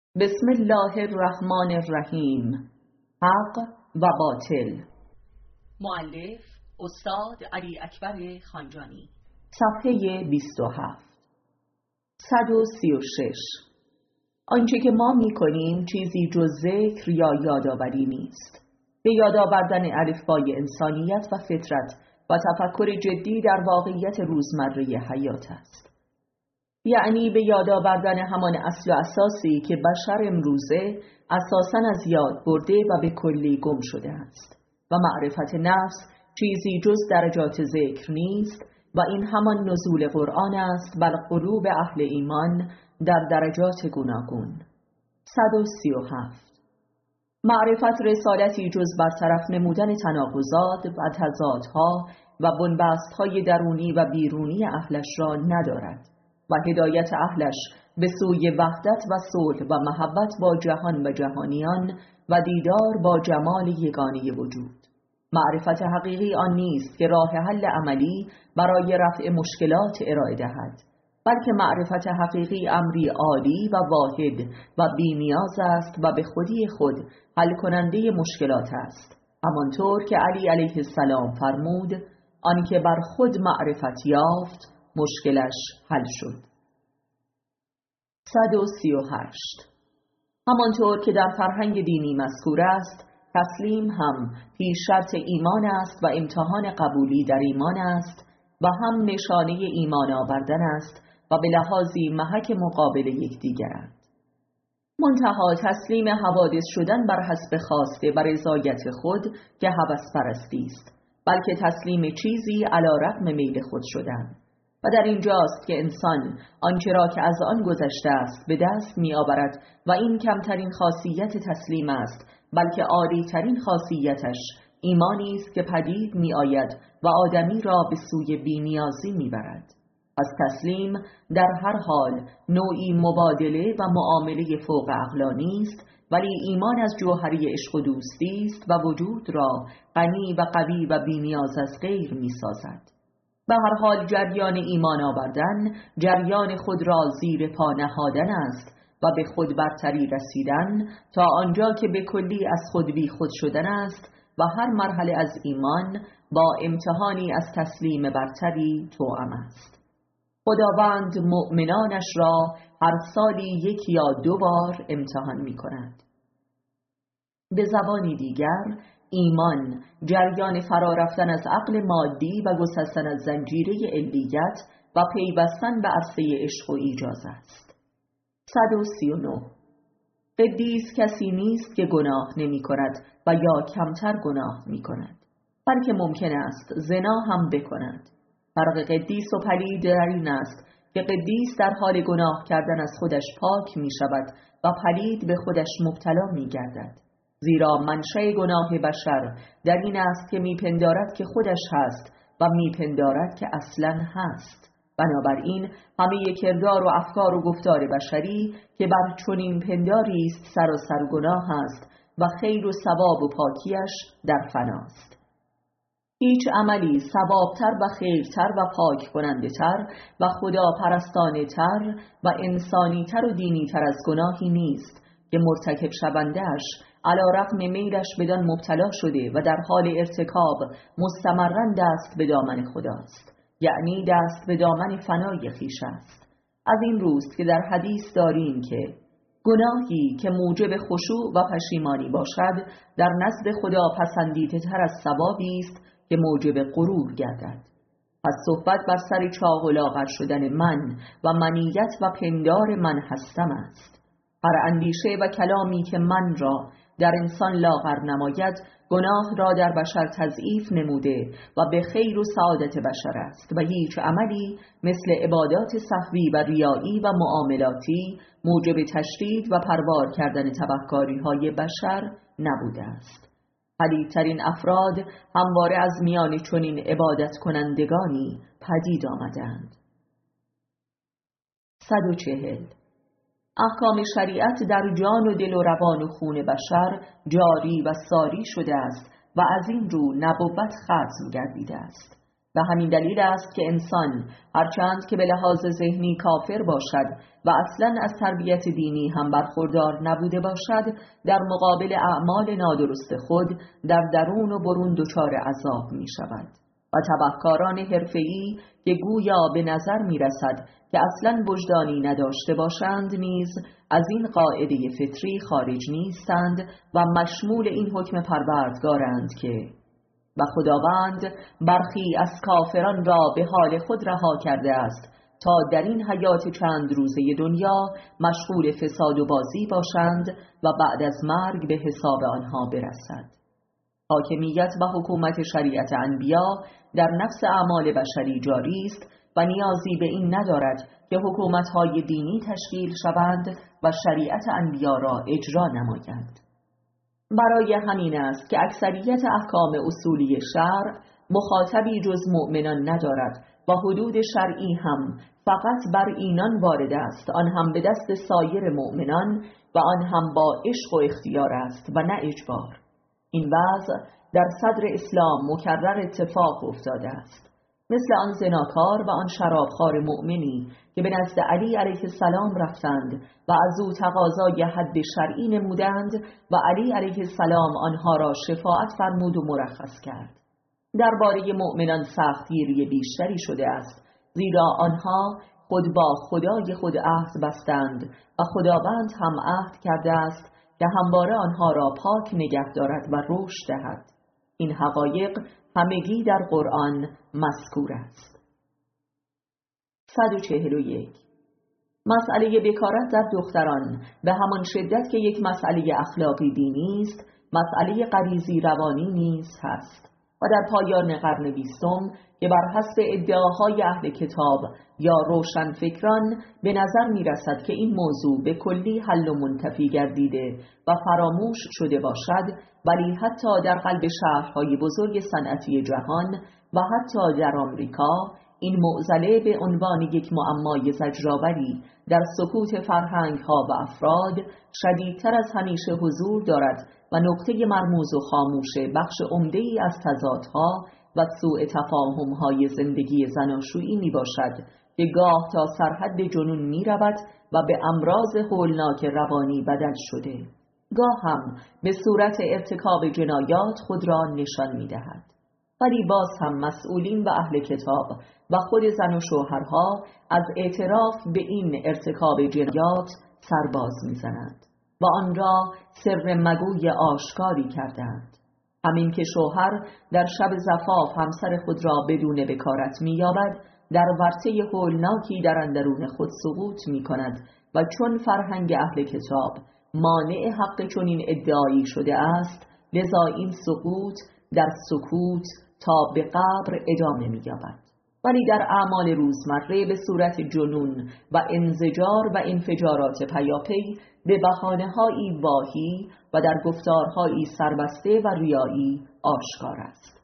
بسم الله الرحمن الرحیم. حق و باطل. مؤلف استاد علی اکبر خانجانی. صفحه 27. 136. آنچه که ما می کنیم چیزی جز ذکر یا یادآوری نیست. به یاد آوردن الفبای انسانیت و فطرت و تفکر جدی در واقعیت روزمره حیات است. یعنی به یاد آوردن همان اصل و اساسی که بشر امروزه اساساً از یاد برده و به کلی گم شده است و معرفت نفس چیزی جز درجات ذکر نیست و این همان نزول قرآن است بر قلوب اهل ایمان در درجات گوناگون. 137. معرفت رسالتی جز برطرف نمودن تناقضات و تضادها و بنبستهای درونی و بیرونی اهلش را ندارد و هدایت اهلش به سوی وحدت و صلح و محبت با جهان و جهانیان و دیدار با جمال یگانه وجود. معرفت حقیقی آن نیست که راه حل عملی برای رفع مشکلات ارائه دهد، بلکه معرفت حقیقی امری عالی و واحد و بی‌نیاز است و به خودی خود حل کننده مشکلات است، همانطور که علی علیه السلام فرمود: آنکه بر خود معرفت یافت مشکلش حل شد. 138. همانطور که در فرهنگ دینی مذکور است، تسلیم هم پیش شرط ایمان است و امتحان قبولی در ایمان است و هم نشانه ایمان آوردن است و به لحاظی محک مقابل یکدیگرند. منتها تسلیم حوادث شدن بر حسب خواسته و رضایت خود که هوس پرستی است، بلکه تسلیم چیزی علی رغم میل خود شدن. و در اینجاست که انسان آنچه را که از آن گذشته است به دست می آورد و این کمترین خاصیت تسلیم است، بلکه عالی ترین خاصیتش ایمانی است که پدید می آید و آدمی را به سوی بی‌نیازی می برد. از تسلیم در هر حال نوعی مبادله و معامله فوق عقلانی است، ولی ایمان از جوهری عشق و دوستی است و وجود را غنی و قوی و بی‌نیاز از غیر می سازد. به هر حال جریان ایمان آوردن جریان خود را زیر پا نهادن است و به خود برتری رسیدن تا آنجا که به کلی از خود بی خود شدن است و هر مرحله از ایمان با امتحانی از تسلیم برتری توأم است. خداوند مؤمنانش را هر سالی 1 یا 2 بار امتحان می کند. به زبانی دیگر، ایمان جریان فرارفتن از عقل مادی و گسستن از زنجیره علیت و پیوستن به عرصه عشق و ایجاز است. 139. قدیس کسی نیست که گناه نمی کند و یا کمتر گناه می کند، بلکه ممکن است زنا هم بکند. فرق قدیس و پلید در این است که قدیس در حال گناه کردن از خودش پاک می شود و پلید به خودش مبتلا می گردد، زیرا منشأ گناه بشر در این است که میپندارد که خودش هست و میپندارد که اصلاً هست. بنابراین همه کردار و افکار و گفتار بشری که بر چنین پنداری است سراسر گناه است و خیر و ثواب و پاکیش در فناست. هیچ عملی ثوابتر و خیرتر و پاک کننده تر و خدا پرستانه تر و انسانی تر و دینی تر از گناهی نیست که مرتکب شونده‌اش علی رغم میلش بدان مبتلا شده و در حال ارتکاب مستمراً دست به دامن خداست، یعنی دست به دامن فنای خویش است. از این روست که در حدیث داریم که گناهی که موجب خشوع و پشیمانی باشد در نزد خدا پسندیده تر از ثوابی است که موجب غرور گردد. پس صحبت بر سر چاق و لاغر شدن من و منیت و پندار من هستم است. هر اندیشه و کلامی که من را در انسان لاغر نماید گناه را در بشر تضعیف نموده و به خیر و سعادت بشر است و هیچ عملی مثل عبادات سهوی و ریایی و معاملاتی موجب تشدید و پروار کردن تبهکاری های بشر نبوده است. پلیدترین افراد همواره از میان چنین عبادت کنندگانی پدید آمدند. 140. احکام شریعت در جان و دل و روان و خون بشر جاری و ساری شده است و از این رو نبوت ختم گردیده است. به همین دلیل است که انسان هرچند که به لحاظ ذهنی کافر باشد و اصلاً از تربیت دینی هم برخوردار نبوده باشد، در مقابل اعمال نادرست خود در درون و برون دچار عذاب می شود و تبهکاران حرفه‌ای که گویا به نظر می رسد که اصلاً وجدانی نداشته باشند نیز از این قاعده فطری خارج نیستند و مشمول این حکم پروردگارند که و خداوند برخی از کافران را به حال خود رها کرده است تا در این حیات چند روزه دنیا مشغول فساد و بازی باشند و بعد از مرگ به حساب آنها برسد. حاکمیت و حکومت شریعت انبیا در نفس اعمال بشری جاری است و نیازی به این ندارد که حکومت‌های دینی تشکیل شوند و شریعت انبیا را اجرا نمایند. برای همین است که اکثریت احکام اصولی شرع مخاطبی جز مؤمنان ندارد و حدود شرعی هم فقط بر اینان وارد است، آن هم به دست سایر مؤمنان و آن هم با عشق و اختیار است و نه اجبار. این وضع در صدر اسلام مکرر اتفاق افتاده است، مثل آن زناکار و آن شرابخوار مؤمنی که به نزد علی علیه السلام رفتند و از او تقاضای حد شرعی نمودند و علی علیه السلام آنها را شفاعت فرمود و مرخص کرد. درباره مؤمنان سختگیری بیشتری شده است، زیرا آنها خود با خدای خود عهد بستند و خداوند هم عهد کرده است که همواره آنها را پاک نگه دارد و رشد دهد. این حقایق همگی در قرآن مذکور است. 141. مسئله بکارت در دختران به همان شدت که یک مسئله اخلاقی دینی است، مسئله غریزی روانی نیز هست و در پایان قرن 20 که بر حسب ادعاهای اهل کتاب یا روشنفکران به نظر می رسد که این موضوع به کلی حل و منتفی گردیده و فراموش شده باشد، ولی حتی در قلب شهرهای بزرگ صنعتی جهان و حتی در آمریکا این معضله به عنوان یک معمای زجرآوری در سکوت فرهنگ‌ها و افراد شدیدتر از همیشه حضور دارد و نقطه مرموز و خاموش بخش عمده‌ای از تضادها و سوء تفاهم‌های زندگی زناشویی می باشد که گاه تا سرحد جنون می رود و به امراض هولناک روانی بدل شده، گاه هم به صورت ارتکاب جنایات خود را نشان می دهد. ولی باز هم مسئولین و اهل کتاب و خود زن و شوهرها از اعتراف به این ارتکاب جنایات سرباز می زنند و آن را سر مگوی آشکاری کردند. همین که شوهر در شب زفاف همسر خود را بدون بکارت می یابد، در ورطه هولناکی در اندرون خود سقوط می کند و چون فرهنگ اهل کتاب مانع حق چنین ادعایی شده است، لذا این سقوط در سکوت تا به قبر ادامه می یابد. ولی در اعمال روزمره به صورت جنون و انزجار و انفجارات پیاپی به بهانه‌هایی واهی و در گفتارهایی سربسته و ریایی آشکار است.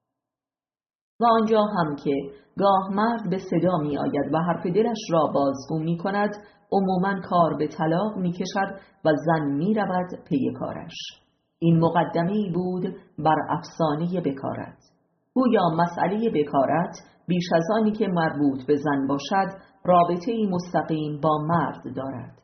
و آنجا هم که گاه مرد به صدا می آید و حرف دلش را بازگو می کند، عموماً کار به طلاق می کشد و زن می رود پی کارش. این مقدمه‌ای بود بر افسانه بکارت. گویا مسئله بکارت بیش از آنی که مربوط به زن باشد رابطه‌ای مستقیم با مرد دارد.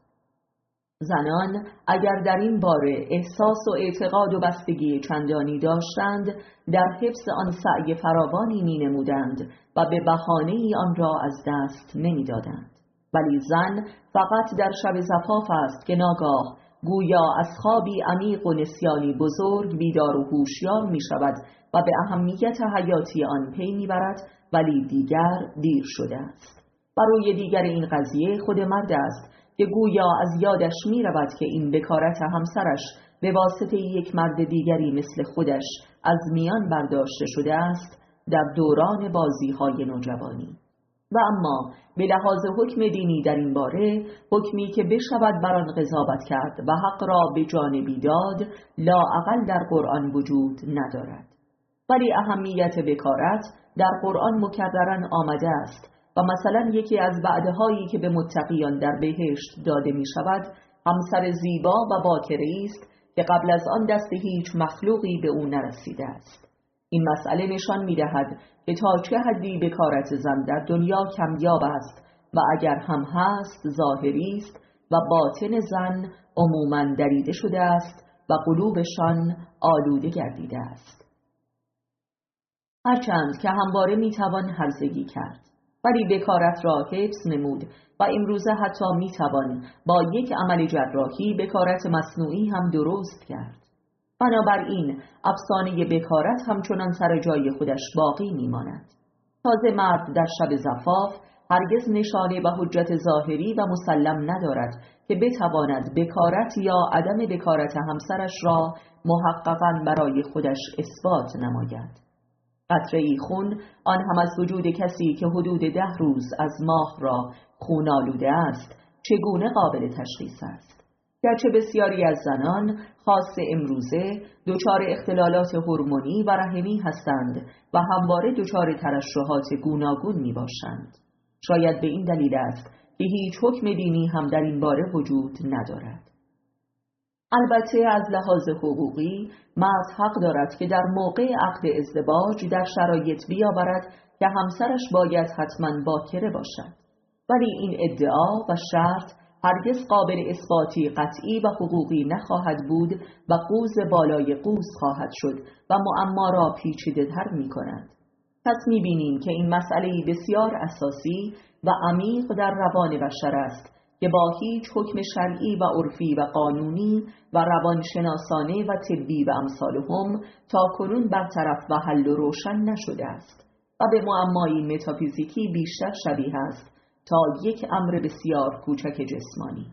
زنان اگر در این باره احساس و اعتقاد و بستگی چندانی داشتند، در حفظ آن سعی فراوانی می نمودند و به بهانه‌ای آن را از دست نمی دادند. ولی زن فقط در شب زفاف است که ناگاه گویا از خوابی عمیق و نسیانی بزرگ بیدار و هوشیار می شود و به اهمیت حیاتی آن پی می برد، ولی دیگر دیر شده است. و روی دیگر این قضیه خود مرد است که گویا از یادش می رود که این بکارت همسرش به واسطه یک مرد دیگری مثل خودش از میان برداشته شده است در دوران بازی‌های نوجوانی. و اما به لحاظ حکم دینی در این باره، حکمی که بشود بر آن قضاوت کرد و حق را به جانبی داد، لااقل در قرآن وجود ندارد. ولی اهمیت بکارت در قرآن مکرراً آمده است و مثلا یکی از وعده‌هایی که به متقیان در بهشت داده می شود همسر زیبا و باکره‌ای است که قبل از آن دست هیچ مخلوقی به او نرسیده است. این مسئله نشان می‌دهد که تا چه حدی بکارت زن در دنیا کمیاب است و اگر هم هست ظاهری است و باطن زن عموماً دریده شده است و قلوبشان آلوده گردیده است. هرچند که همواره میتوان هرزگی کرد، ولی بکارت را حفظ نمود و امروزه حتی میتوان با یک عمل جراحی بکارت مصنوعی هم درست کرد. بنابراین افسانه بکارت همچنان سر جای خودش باقی میماند. تازه مرد در شب زفاف هرگز نشانه و حجت ظاهری و مسلم ندارد که بتواند بکارت یا عدم بکارت همسرش را محققاً برای خودش اثبات نماید. قطره‌ای خون، آن هم از وجود کسی که حدود 10 روز از ماه را خون آلوده است، چگونه قابل تشخیص است؟ گرچه بسیاری از زنان خاص امروزه دچار اختلالات هورمونی و رحمی هستند و همواره دچار ترشحات گوناگون می باشند. شاید به این دلیل است که هیچ حکم دینی هم در این باره وجود ندارد. البته از لحاظ حقوقی مرد حق دارد که در موقع عقد ازدواج در شرایط بیاورد که همسرش باید حتما باکره باشد، ولی این ادعا و شرط هرگز قابل اثباتی قطعی و حقوقی نخواهد بود و قوز بالای قوز خواهد شد و معما را پیچیده تر می کند. پس می بینیم که این مسئله بسیار اساسی و عمیق در روان بشر است که با هیچ حکم شرعی و عرفی و قانونی و روانشناسانه و طبی و امثالهم تا کنون برطرف و حل و روشن نشده است و به معمایی متافیزیکی بیشتر شبیه است تا یک امر بسیار کوچک جسمانی.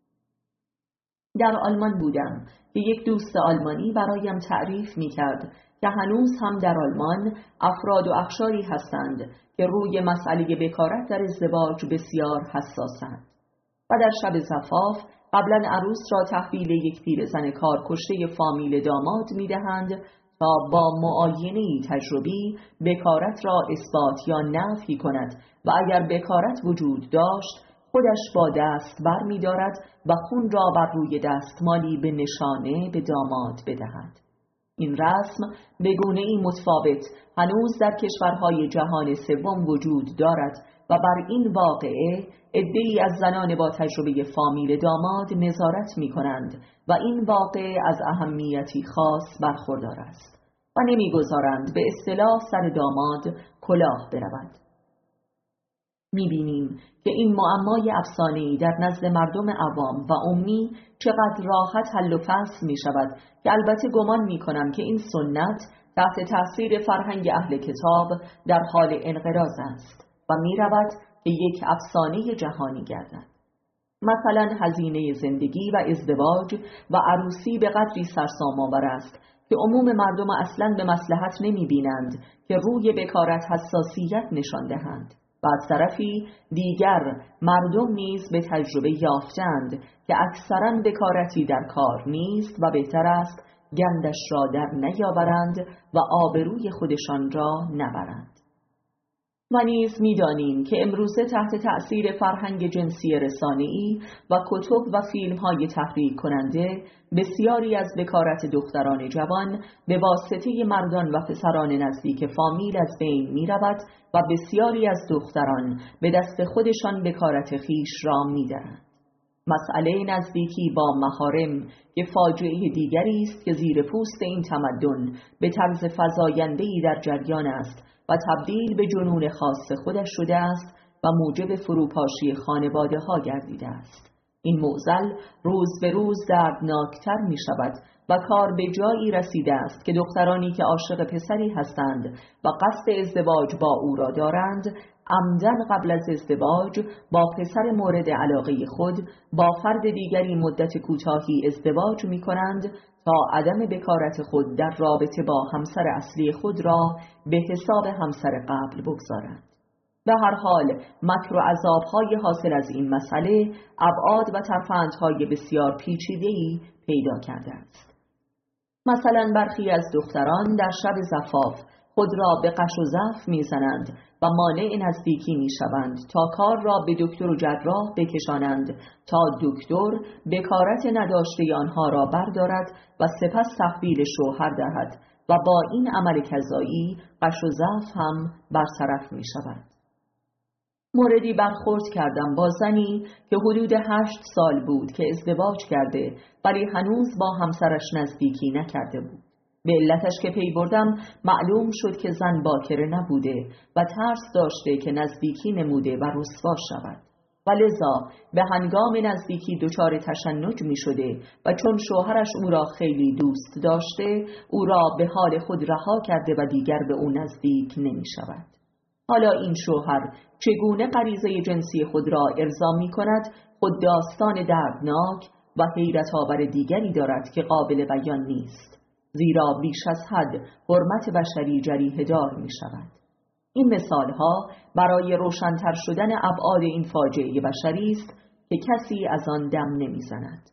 در آلمان بودم که یک دوست آلمانی برایم تعریف می کرد که هنوز هم در آلمان افراد و اقشاری هستند که روی مسئله بکارت در ازدواج بسیار حساسند و در شب زفاف قبلا عروس را تحویل یک پیرزن کارکشته فامیل داماد می دهند تا با معاینه‌ای تجربی بکارت را اثبات یا نفی کند و اگر بکارت وجود داشت خودش با دست بر می دارد و خون را بر روی دستمالی به نشانه به داماد بدهد. این رسم به گونه‌ای متفاوت هنوز در کشورهای جهان سوم وجود دارد و بر این واقعه عده‌ای از زنان با تجربه فامیل داماد نظارت می کنند و این واقعه از اهمیتی خاص برخوردار است و نمی‌گذارند به اصطلاح سر داماد کلاه برود. می بینیم که این معمای افسانه‌ای در نزد مردم عوام و عمومی چقدر راحت حل و فصل می شود که البته گمان می کنم که این سنت تحت تأثیر فرهنگ اهل کتاب در حال انقراض است و می رود که یک افسانه جهانی گردد. مثلا هزینه زندگی و ازدواج و عروسی به قدری سرسام‌آور است که عموم مردم اصلاً به مصلحت نمی بینند که روی بکارت حساسیت نشان دهند و از طرفی دیگر مردم نیز به تجربه یافتند که اکثراً بکارتی در کار نیست و بهتر است گندش را در نیاورند و آبروی خودشان را نبرند. و نیز می‌دانیم که امروزه تحت تأثیر فرهنگ جنسی رسانه‌ای و کتب و فیلم‌های تحریک کننده بسیاری از بکارت دختران جوان به واسطه مردان و پسران نزدیک فامیل از بین می‌رود و بسیاری از دختران به دست خودشان بکارت خیش را می‌دهند. مسئله نزدیکی با محارم که فاجعه دیگری است که زیر پوست این تمدن به طرز فزاینده‌ای در جریان است و تبدیل به جنون خاص خودش شده است و موجب فروپاشی خانواده ها گردیده است. این معضل روز به روز دردناکتر می شود و کار به جایی رسیده است که دخترانی که عاشق پسری هستند و قصد ازدواج با او را دارند عمدن قبل از ازدواج با پسر مورد علاقه خود با فرد دیگری مدت کوتاهی ازدواج می کنند تا عدم بکارت خود در رابطه با همسر اصلی خود را به حساب همسر قبل بگذارند. به هر حال مکر و عذاب‌های حاصل از این مسئله ابعاد و ترفندهای بسیار پیچیده‌ای پیدا کرده است. مثلا برخی از دختران در شب زفاف خود را به قش و ضعف می‌زنند و مانع نزدیکی می‌شوند تا کار را به دکتر و جراح بکشانند تا دکتر بکارت نداشته آنها را بردارد و سپس تحویل شوهر دهد و با این عمل کذایی غش و ضعف هم برطرف می شود. موردی برخورد کردم با زنی که حدود 8 سال بود که ازدواج کرده ولی هنوز با همسرش نزدیکی نکرده بود. به علتش که پی بردم معلوم شد که زن باکره نبوده و ترس داشته که نزدیکی نموده و رسوا شود و لذا به هنگام نزدیکی دچار تشنج می شده و چون شوهرش او را خیلی دوست داشته او را به حال خود رها کرده و دیگر به او نزدیک نمی شود. حالا این شوهر چگونه غریزه جنسی خود را ارضا می کند خود داستان دردناک و حیرت آور دیگری دارد که قابل بیان نیست، زیرا بیش از حد حرمت بشری جریحه دار می شود. این مثالها برای روشن‌تر شدن ابعاد این فاجعه بشری است که کسی از آن دم نمی‌زند.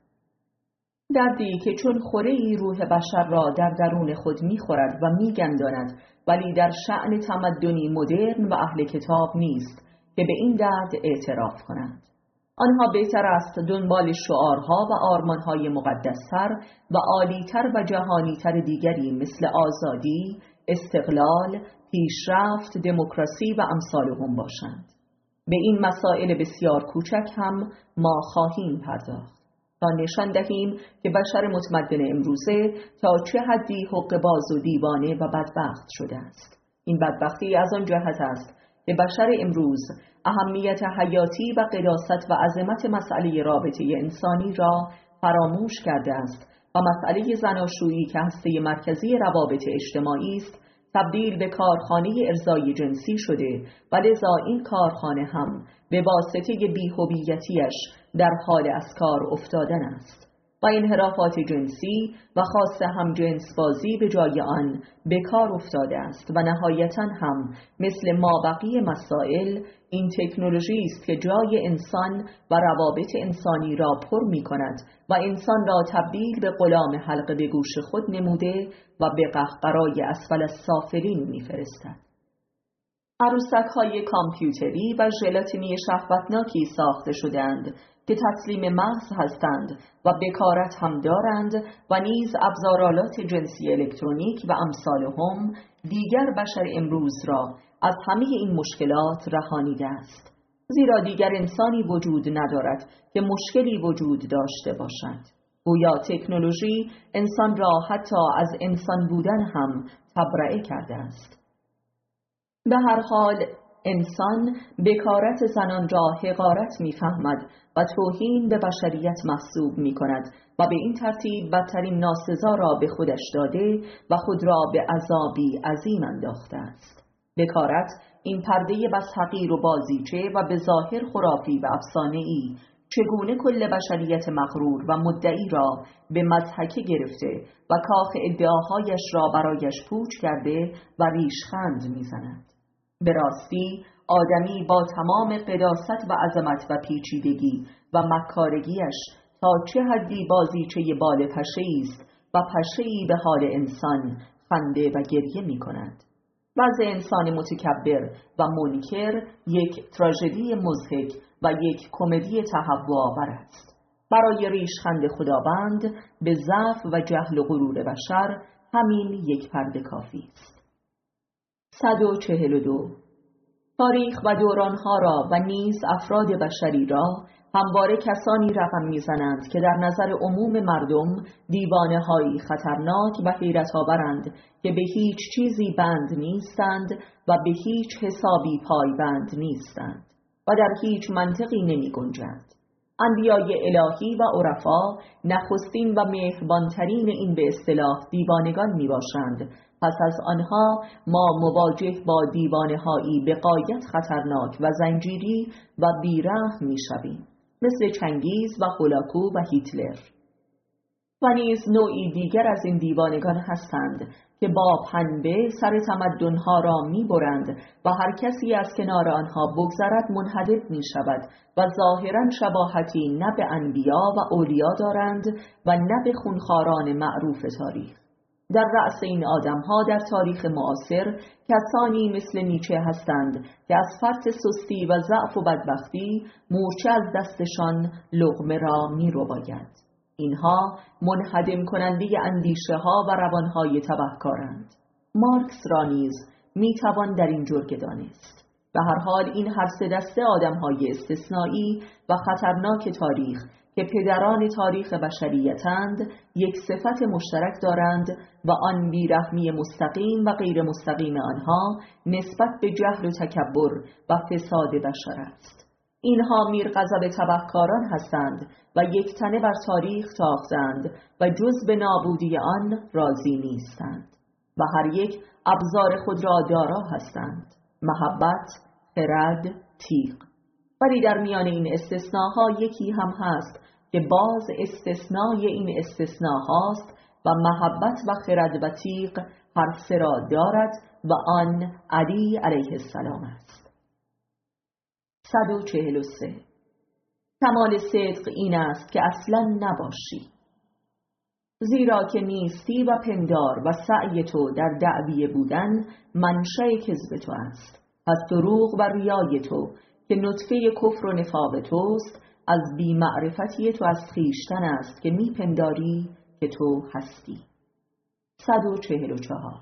دردی که چون خوره‌ای روح بشر را در درون خود می‌خورد و می‌گنداند، ولی در شأن تمدنی مدرن و اهل کتاب نیست که به این درد اعتراف کنند. آنها بهتر است دنبال شعارها و آرمانهای مقدستر و عالیتر و جهانیتر دیگری مثل آزادی، استقلال، پیشرفت، دموکراسی و امثالهم باشند. به این مسائل بسیار کوچک هم ما خواهیم پرداخت تا نشان دهیم که بشر متمدن امروزه تا چه حدی حقه‌باز و دیوانه و بدبخت شده است. این بدبختی از آن جهت است که بشر امروز اهمیت حیاتی و قداست و عظمت مسئله رابطه انسانی را فراموش کرده است و مسئله زناشویی که هسته مرکزی روابط اجتماعی است تبدیل به کارخانه ارضای جنسی شده و لذا این کارخانه هم به واسطه بی‌هویتی‌اش در حال از کار افتادن است و انحرافات جنسی و خاصه هم جنس بازی به جای آن به کار افتاده است و نهایتاً هم مثل مابقی مسائل این تکنولوژی است که جای انسان و روابط انسانی را پر می کند و انسان را تبدیل به غلام حلقه به گوش خود نموده و به قهقرای اسفل السافلین می فرستد. عروسک‌های کامپیوتری و ژلاتینی شهوتناکی ساخته شدند که تسلیم محض هستند و بکارت هم دارند و نیز ابزارالات جنسی الکترونیک و امثالهم دیگر بشر امروز را از همه این مشکلات رهانیده است، زیرا دیگر انسانی وجود ندارد که مشکلی وجود داشته باشد. گویا تکنولوژی انسان را حتی از انسان بودن هم تبرئه کرده است. به هر حال انسان بکارت زنان را حقارت می‌فهمد و توهین به بشریت محسوب می‌کند و به این ترتیب بدترین ناسزا را به خودش داده و خود را به عذابی عظیم انداخته است. بکارت این پرده بس حقیر و بازیچه و به ظاهر خرافی و افسانه‌ای چگونه کل بشریت مغرور و مدعی را به مضحکه گرفته و کاخ ادعاهایش را برایش پوچ کرده و ریشخند می‌زند. به راستی آدمی با تمام قداست و عظمت و پیچیدگی و مکارگیش تا چه حدی بازیچه بال پشه‌ای است و پشه‌ای به حال انسان خنده و گریه می کند. وضع انسان متکبر و منکر یک تراژدی مضحک و یک کمدی تهوع‌آور است. برای ریشخند خداوند به ضعف و جهل و غرور بشر همین یک پرده کافی است. 142. تاریخ و دورانها را و نیز افراد بشری را همواره کسانی رقم می‌زنند که در نظر عموم مردم دیوانه‌هایی خطرناک و حیرت‌آورند که به هیچ چیزی بند نیستند و به هیچ حسابی پایبند نیستند و در هیچ منطقی نمی‌گنجند. انبیای الهی و عرفا نخستین و مهربانترین این به اصطلاح دیوانگان میباشند. پس از آنها ما مواجه با دیوانه‌هایی به غایت خطرناک و زنجیری و بیرحم میشویم، مثل چنگیز و هولاکو و هیتلر. و نیز نوعی دیگر از این دیوانگان هستند که با پنبه سر تمدن‌ها را می‌برند و هر کسی از کنار آنها بگذرد منحدر می‌شود و ظاهراً شباهتی نه به انبیا و اولیا دارند و نه به خونخواران معروف تاریخ. در رأس این آدم‌ها در تاریخ معاصر کسانی مثل نیچه هستند که از فرط سستی و ضعف و بدبختی مورچه از دستشان لقمه را می‌رباید. اینها منهدم کننده اندیشه ها و روانهای تبهکارند. مارکس را نیز میتوان در این جرگه دانست. به هر حال این هر سه دسته آدمهای استثنایی و خطرناک تاریخ که پدران تاریخ بشریتند یک صفت مشترک دارند و آن بیرحمی مستقیم و غیر مستقیم آنها نسبت به جهل و تکبر و فساد بشر است. اینها میرغضب تبهکاران هستند و یک تنه بر تاریخ تاختند و جز به نابودی آن راضی نیستند و هر یک ابزار خود را دارا هستند: محبت، خرد، تیغ. ولی در میان این استثناها یکی هم هست که باز استثنای این استثناهاست و محبت و خرد و تیغ هر سه را دارد و آن علی علیه السلام است. 143. کمال صدق این است که اصلا نباشی، زیرا که نیستی و پندار و سعی تو در دعویه بودن منشأ کذب تو است. پس دروغ و ریای تو که نطفه کفر و نفاق توست از بی‌معرفتی تو از خویشتن است که میپنداری که تو هستی. 144.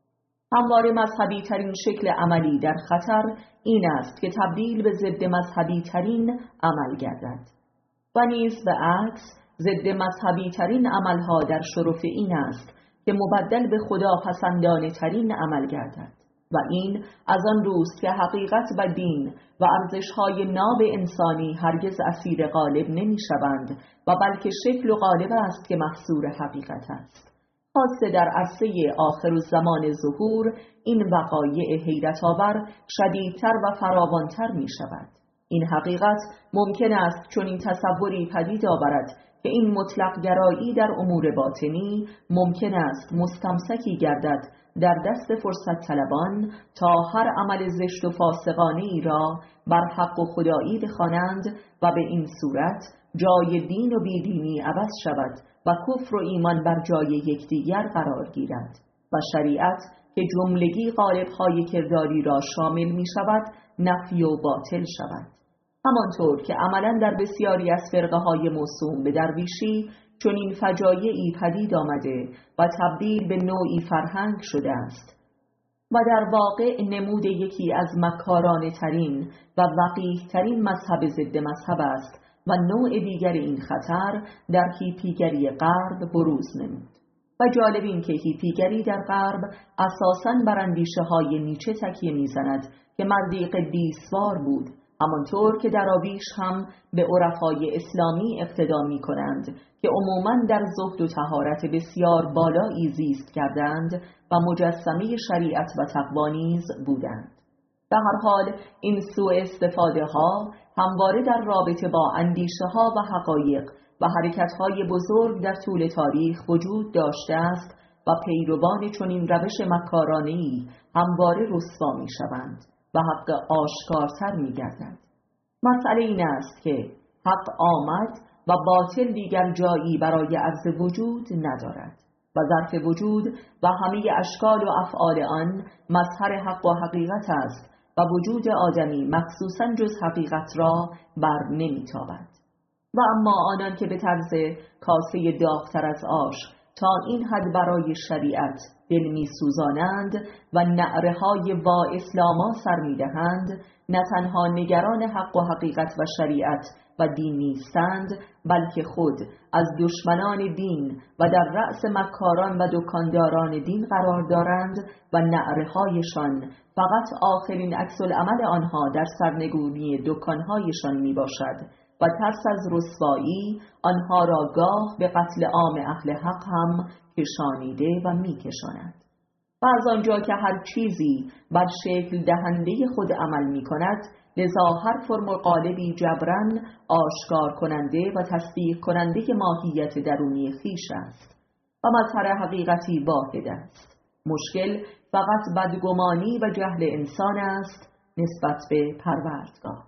همواره مذهبی ترین شکل عملی در خطر این است که تبدیل به ضد مذهبی ترین عمل گردد و نیز به عکس ضد مذهبی ترین عملها در شرف این است که مبدل به خدا پسندانه ترین عمل گردد و این از آن روست که حقیقت و دین و ارزش‌های ناب انسانی هرگز اسیر غالب نمی‌شوند و بلکه شکل و قالب است که محصور حقیقت است. خاصه در عرصه آخرالزمان ظهور این وقایع حیرت‌آور شدیدتر و فراوانتر می‌شود. این حقیقت ممکن است چون این تصوری پدید آورد که این مطلق گرایی در امور باطنی ممکن است مستمسکی گردد در دست فرصت طلبان تا هر عمل زشت و فاسقانه ای را بر حق و خدایی بخوانند و به این صورت جای دین و بیدینی عوض شود و کفر و ایمان بر جای یکدیگر قرار گیرد و شریعت که جملگی قالب‌های کرداری را شامل می شود نفی و باطل شود. همانطور که عملاً در بسیاری از فرقه‌های موسوم به درویشی چون این فجایعی پدید آمده و تبدیل به نوعی فرهنگ شده است و در واقع نمود یکی از مکارانه ترین و وقیح ترین مذهب ضد مذهب است و نوع دیگر این خطر در هیپیگری غرب بروز نمود. و جالب این که هیپیگری در غرب اساساً بر اندیشه‌های نیچه تکیه می‌زند که مردی قدیسوار بود، همانطور که دراویش هم به عرفای اسلامی اقتدا می‌کنند که عموماً در زهد و طهارت بسیار بالایی زیست کردند و مجسمه شریعت و تقوا نیز بودند. در هر حال این سوء استفاده ها همواره در رابطه با اندیشه ها و حقایق و حرکت های بزرگ در طول تاریخ وجود داشته است و پیروان چنین روش مکارانه‌ای همواره رسوا می‌شوند و حق آشکارتر می‌گردد. مسئله این است که حق آمد و باطل دیگر جایی برای عرض وجود ندارد و ظرف وجود و همه اشکال و افعال آن مظهر حق و حقیقت است و وجود آدمی مخصوصاً جز حقیقت را بر نمی‌تابد. و اما آنان که به طرز کاسه داغ‌تر از آش تا این حد برای شریعت دل می‌سوزانند و نعره‌های وا اسلاما سر می‌دهند، نه تنها نگران حق و حقیقت و شریعت و دین نیستند، بلکه خود از دشمنان دین و در رأس مکاران و دکانداران دین قرار دارند و نعره‌هایشان فقط آخرین عکس‌العمل آنها در سرنگونی دکان‌هایشان میباشد و ترس از رسوایی آنها را گاه به قتل عام اهل حق هم کشانیده و میکشاند. و از آنجا که هر چیزی بر شکل دهنده خود عمل می کند، لذا هر فرم و قالبی جبران آشکار کننده و تصدیق کننده ماهیت درونی خویش است و مظهر حقیقتی واحد است. مشکل فقط بدگمانی و جهل انسان است نسبت به پروردگار.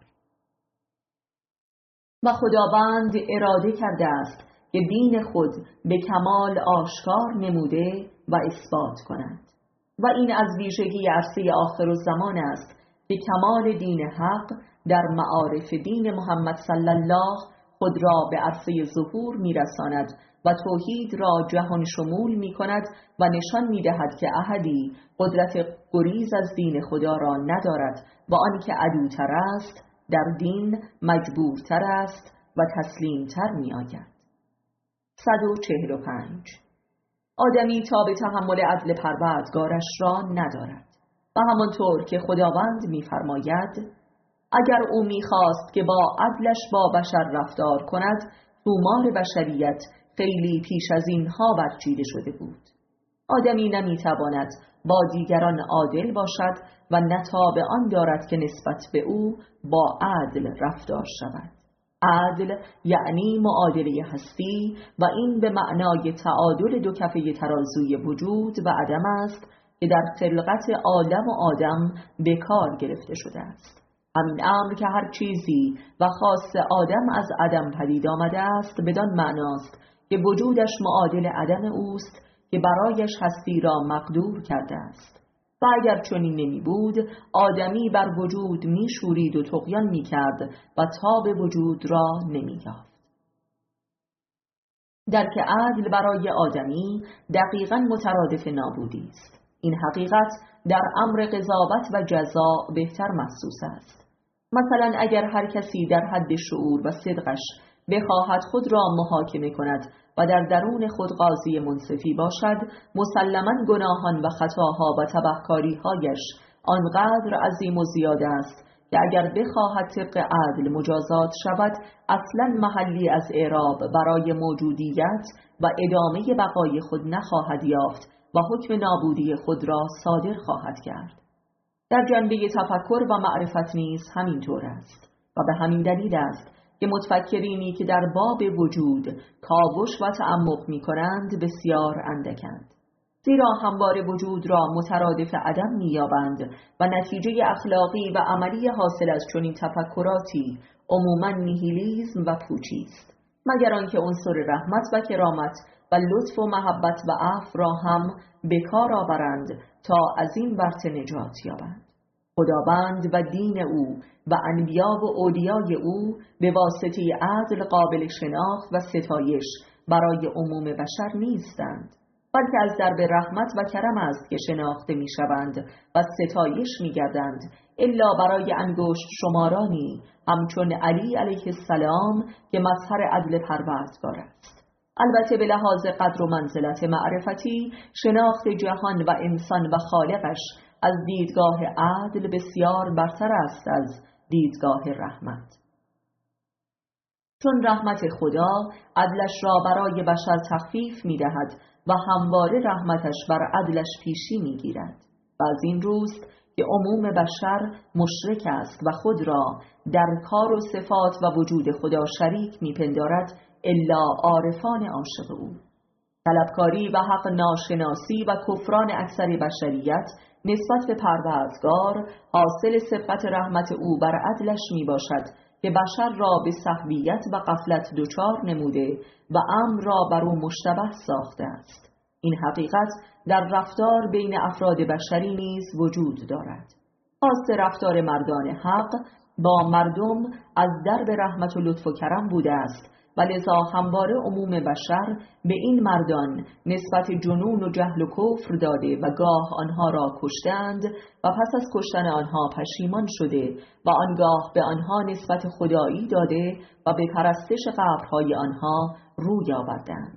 و خداوند اراده کرده است که دین خود به کمال آشکار نموده و اثبات کند و این از ویژگی عرصه آخرالزمان است که کمال دین حق در معارف دین محمد صلی الله خود را به عرصه ظهور می‌رساند و توحید را جهان شمول می‌کند و نشان می‌دهد که احدی قدرت گریز از دین خدا را ندارد و آنکه عدوتر است در دین مجبورتر است و تسلیمتر می‌آید. 145. آدمی تا به تحمل عدل پروردگارش را ندارد و همانطور که خداوند می‌فرماید اگر او می‌خواست که با عدلش با بشر رفتار کند تومار بشریت خیلی پیش از اینها برچیده شده بود. آدمی نمی‌تواند با دیگران عادل باشد و نه تاب آن دارد که نسبت به او با عدل رفتار شود. عدل یعنی معادله هستی و این به معنای تعادل دو کفه ترازوی وجود و عدم است که در خلقت عالم و آدم به کار گرفته شده است. همین امر که هر چیزی و خاص آدم از عدم پدید آمده است بدان معناست که وجودش معادل عدم اوست که برایش هستی را مقدور کرده است. و اگر چنین نمی بود آدمی بر وجود می شورید و طغیان می کرد و تاب وجود را نمی یافت. درک عدل برای آدمی دقیقاً مترادف نابودی است. این حقیقت در امر قضاوت و جزا بهتر محسوس است. مثلا اگر هر کسی در حد شعور و صدقش بخواهد خود را محاکمه کند و در درون خود قاضی منصفی باشد، مسلماً گناهان و خطاها و تبهکاری‌هایش آنقدر عظیم و زیاد است که اگر بخواهد طبق عدل مجازات شود اصلاً محلی از اعراب برای موجودیت و ادامه بقای خود نخواهد یافت و حکم نابودی خود را صادر خواهد کرد. در جنبه تفکر و معرفت نیز همینطور است و به همین دلیل است که متفکرینی که در باب وجود کاوش و تعمق می کنند بسیار اندکند، زیرا همواره وجود را مترادف عدم می یابند و نتیجه اخلاقی و عملی حاصل از چنین تفکراتی عموماً نیهیلیسم و پوچی است، مگر آنکه عنصر رحمت و کرامت و لطف و محبت و عفو را هم به کار آورند تا از این ورطه نجات یابند. خداوند و دین او و انبیا و اولیای او به واسطه عدل قابل شناخت و ستایش برای عموم بشر نیستند، بلکه از درب رحمت و کرم است که شناخته می شوند و ستایش می گردند، الا برای انگشت شمارانی همچون علی علیه السلام که مظهر عدل پروردگار است. البته به لحاظ قدر و منزلت معرفتی شناخت جهان و انسان و خالقش از دیدگاه عدل بسیار برتر است از دیدگاه رحمت. چون رحمت خدا عدلش را برای بشر تخفیف می دهد و همواره رحمتش بر عدلش پیشی می گیرد و از این روست که عموم بشر مشرک است و خود را در کار و صفات و وجود خدا شریک می پندارد الا عارفان عاشق او. طلبکاری و حق ناشناسی و کفران اکثر بشریت نسبت به پروردگار حاصل سبقت رحمت او بر عدلش می باشد که بشر را به سهویت و غفلت دچار نموده و امر را بر او مشتبه ساخته است. این حقیقت در رفتار بین افراد بشری نیز وجود دارد. خاص رفتار مردان حق با مردم از درب رحمت و لطف و کرم بوده است و لذا همواره عموم بشر به این مردان نسبت جنون و جهل و کفر داده و گاه آنها را کشتند و پس از کشتن آنها پشیمان شده و آنگاه به آنها نسبت خدایی داده و به پرستش قبرهای آنها روی آوردند.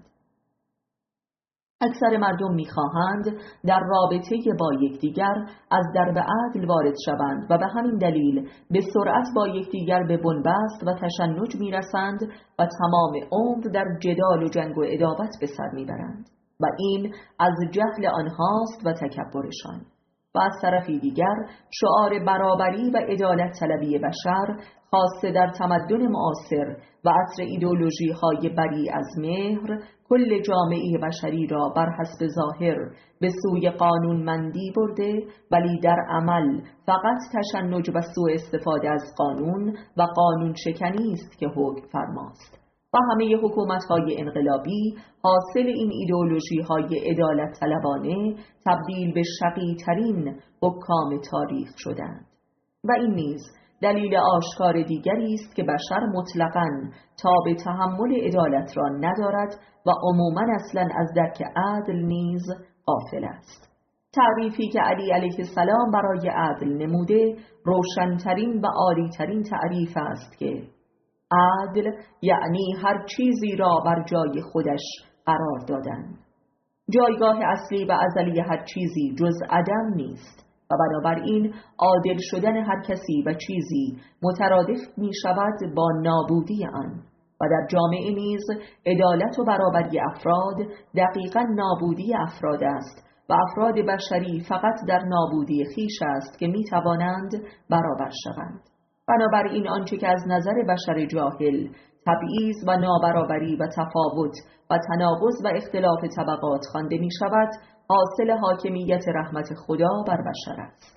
اکثر مردم می‌خواهند در رابطه با یکدیگر از درب عدل وارد شوند و به همین دلیل به سرعت با یکدیگر به بنبست و تشنج می‌رسند و تمام عمر در جدال و جنگ و عداوت به سر می‌برند و این از جهل آنهاست و تکبرشان. و از طرفی دیگر شعار برابری و عدالت طلبی بشر خاصه در تمدن معاصر و عصر ایدئولوژی‌های بری از مهر کل جامعه بشری را بر حسب ظاهر به سوی قانونمندی برده، ولی در عمل فقط تشنج و سوء استفاده از قانون و قانون شکنی است که حکم فرماست و همه حکومت‌های انقلابی حاصل این ایدئولوژی‌های عدالت طلبانه تبدیل به شقی‌ترین حکام تاریخ شدند و این نیز دلیل آشکار دیگری است که بشر مطلقاً تاب تحمل عدالت را ندارد و عموماً اصلاً از درک عدل نیز غافل است. تعریفی که علی علیه السلام برای عدل نموده روشن‌ترین و عالی‌ترین تعریف است که عدل یعنی هر چیزی را بر جای خودش قرار دادن. جایگاه اصلی و ازلی هر چیزی جز عدم نیست و بنابراین عادل شدن هر کسی و چیزی مترادف می شود با نابودی آن و در جامعه نیز عدالت و برابری افراد دقیقاً نابودی افراد است و افراد بشری فقط در نابودی خویش است که می توانند برابر شوند. بنابراین آنچه که از نظر بشر جاهل تبعیض و نابرابری و تفاوت و تناقض و اختلاف طبقات خوانده می شود حاصل حاکمیت رحمت خدا بر بشر است.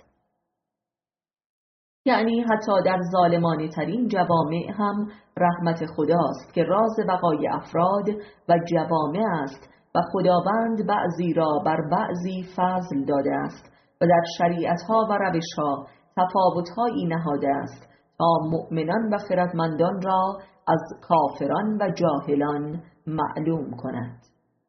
یعنی حتی در ظالمانه ترین جوامع هم رحمت خداست که راز بقای افراد و جوامع است و خداوند بعضی را بر بعضی فضل داده است و در شریعتها و روشها تفاوتهایی نهاده است تا مؤمنان و خردمندان را از کافران و جاهلان معلوم کند.